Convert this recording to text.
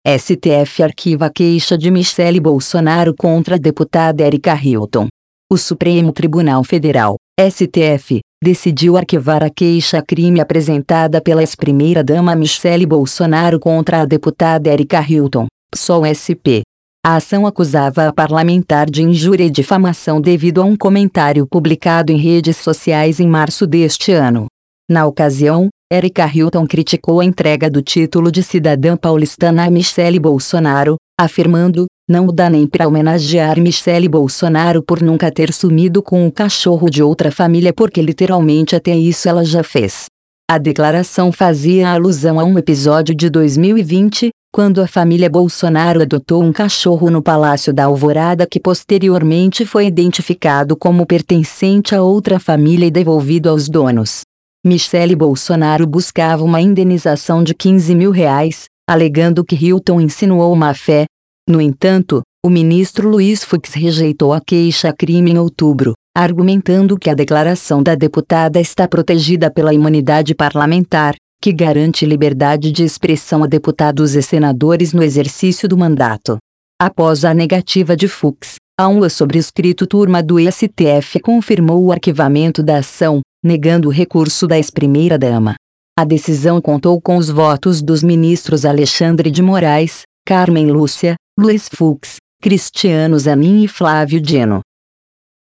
STF arquiva a queixa de Michele Bolsonaro contra a deputada Érica Hilton. O Supremo Tribunal Federal, STF, decidiu arquivar a queixa-crime apresentada pela ex-primeira-dama Michele Bolsonaro contra a deputada Érica Hilton, PSOL-SP. A ação acusava a parlamentar de injúria e difamação devido a um comentário publicado em redes sociais em março deste ano. Na ocasião, Érica Hilton criticou a entrega do título de cidadã paulistana a Michele Bolsonaro, afirmando: "Não dá nem para homenagear Michele Bolsonaro por nunca ter sumido com o cachorro de outra família porque literalmente até isso ela já fez." A declaração fazia alusão a um episódio de 2020, quando a família Bolsonaro adotou um cachorro no Palácio da Alvorada que posteriormente foi identificado como pertencente a outra família e devolvido aos donos. Michele Bolsonaro buscava uma indenização de R$15 mil, alegando que Hilton insinuou má-fé. No entanto, o ministro Luiz Fux rejeitou a queixa-crime em outubro, argumentando que a declaração da deputada está protegida pela imunidade parlamentar, que garante liberdade de expressão a deputados e senadores no exercício do mandato. Após a negativa de Fux, a uma sobrescrito turma do STF confirmou o arquivamento da ação, negando o recurso da ex-primeira-dama. A decisão contou com os votos dos ministros Alexandre de Moraes, Carmen Lúcia, Luiz Fux, Cristiano Zanin e Flávio Dino.